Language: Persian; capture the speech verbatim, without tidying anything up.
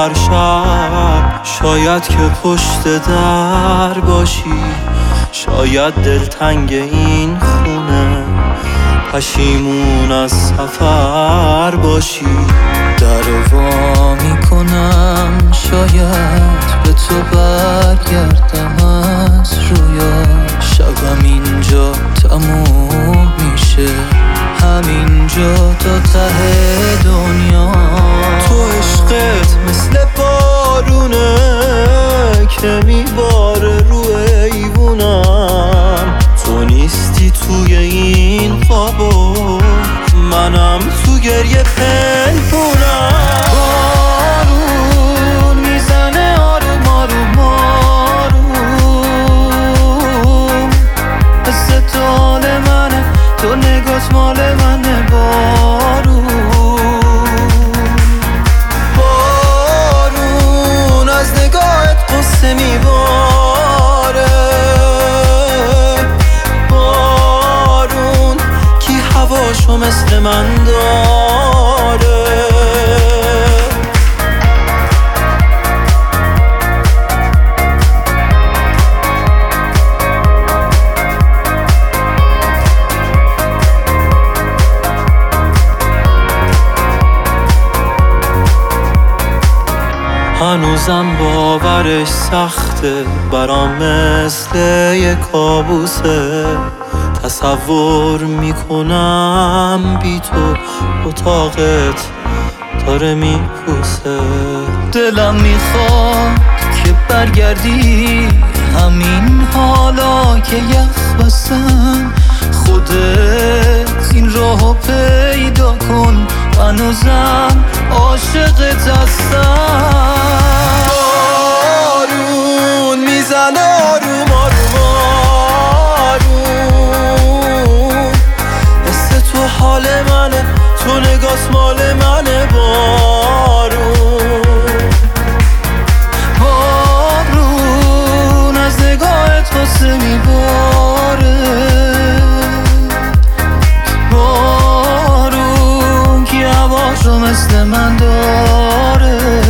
هر شب. شاید که پشت در باشی، شاید دلتنگ این خونه، پشیمون از سفر باشی. در وا میکنم شاید به تو برگردم از رویا. شبم اینجا تموم میشه، همینجا تا ته دنیا. تو عشقت مثل بارونه که میباره رو ایوونم. تو نیستی توی این خوابو، منم تو گریه پنهونم. بارون میزنه آروم آروم آروم، حس تو حال منه، تو نگات مال منه. بارون بارون از نگاهت قصه میباره. بارون کی هواشو مثل من داره. هنوزم باورش سخته، برام مثل یه کابوسه. تصور میکنم بی تو اتاقت داره میپوسه. دلم میخواد که برگردی همین حالا که یخ بسن. خودت این راهو پیدا کن، هنوزم عاشقت هستم. بارون میزنه آروم آروم آروم، حس تو حال منه، تو نگاس مال منه. بارون بارون از نگاهت قصه میباره. بارون کی هواشو مثل من داره.